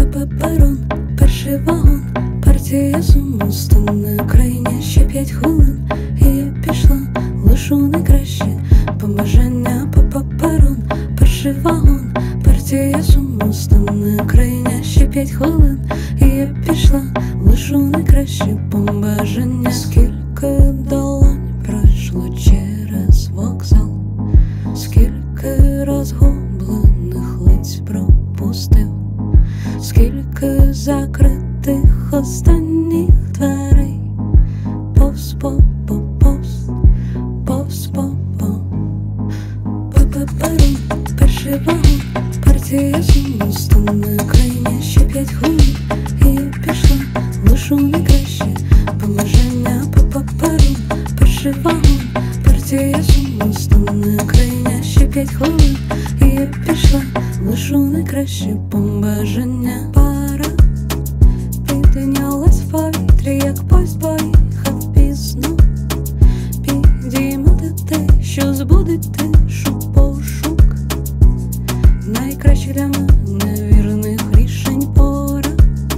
Перон, перший вагон, партія суму стане країні ще 5 хвилин. І я пішла, лишу найкраще побажання. Перон, перший вагон, партія суму стане країні ще 5 хвилин. І я пішла, лишу найкраще побажання. Скільки долонь пройшло через вокзал, скільки розгублених лиць пропустив, скільки закритих останніх дверей. Повз Перон, перший вагон, партія суму стане країні ще 5 хвилин. І я пішла, лишу найкраще побажання. Перон, перший вагон, партія суму стане країні ще 5 хвилин. І я пішла, лишу найкраще побажання. Пара піднялась в повітрі, як поїзд поїхав пізно. Підіймати те, що збудить тишу пошук. Найкраще для мене вірних рішень пора.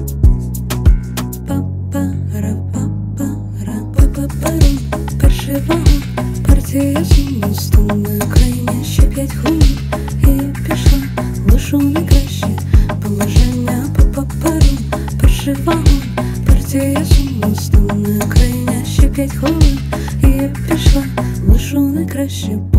Перон, перший вагон, партія суму стане країні ще 5 хвилин. І я пішла, лишу найкраще побажання. Перон, перший вагон, партія суму стане країні ще 5 хвилин. І я пішла, лишу найкраще.